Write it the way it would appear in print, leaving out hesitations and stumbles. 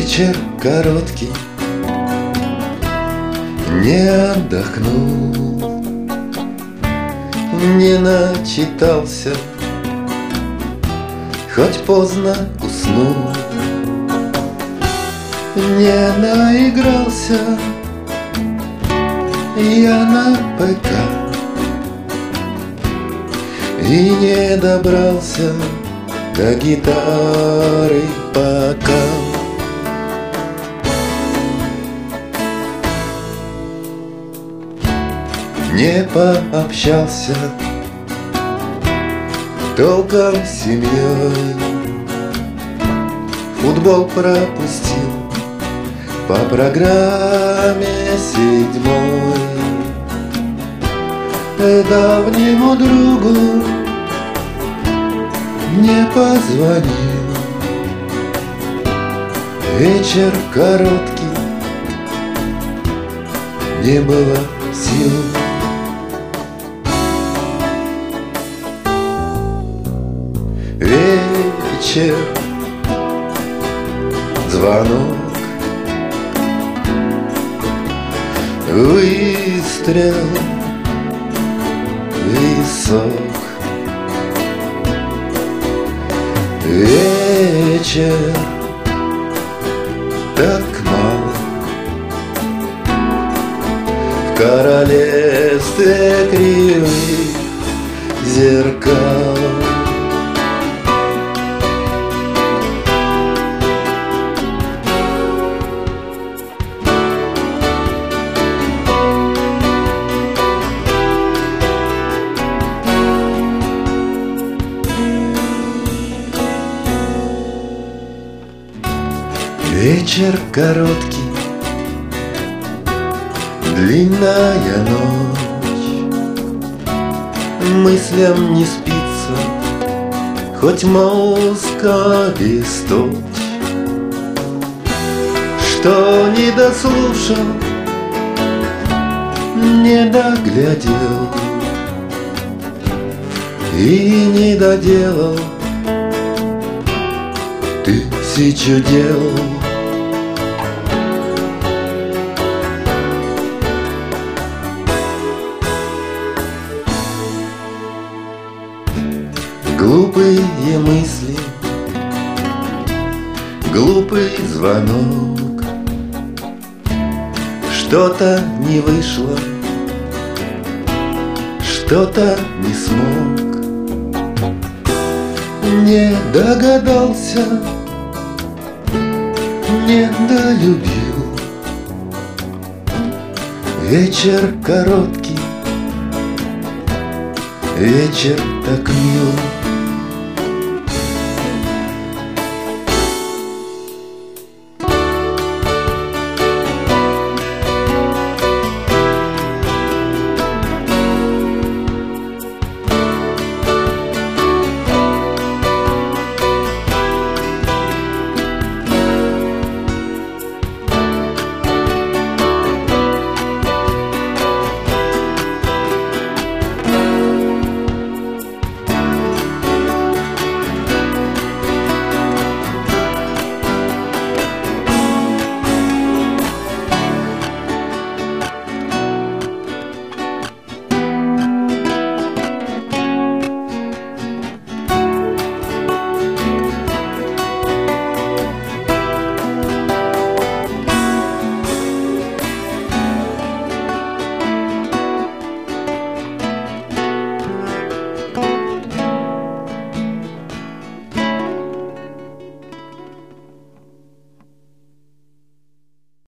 Вечер короткий, не отдохнул, не начитался, хоть поздно уснул, не наигрался я на ПК и не добрался до гитары пока. Не пообщался толком с семьей, футбол пропустил по программе 7. Давнему другу не позвонил. Вечер короткий, не было сил. Вечер, звонок, выстрел, висок. Вечер, так мало в королевстве кривых зеркал. Вечер короткий, длинная ночь, мыслям не спится, хоть мозг обесточь. Что не дослушал, не доглядел и не доделал, тысячу дел. Глупые мысли, глупый звонок, что-то не вышло, что-то не смог, не догадался, не долюбил. Вечер короткий, вечер так мил.